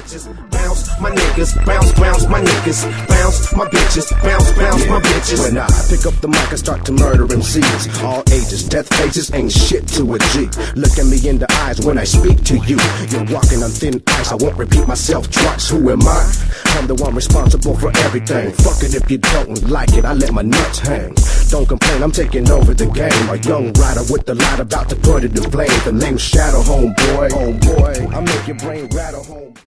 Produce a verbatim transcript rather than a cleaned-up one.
bitches, bounce my niggas, bounce, bounce my niggas, bounce my bitches, bounce, bounce my bitches. When I pick up the mic and start to murder M Cs, all ages, death faces ain't shit to a G. Look at me in the eyes when I speak to you. You're walking on thin ice, I won't repeat myself twice. Who am I? I'm the one responsible for everything. Fuck it if you don't like it, I let my nuts hang. Don't complain, I'm taking over the game. A young rider with the light about to put it in flame. The name's Shadow, homeboy. Homeboy, I make your brain rattle, home.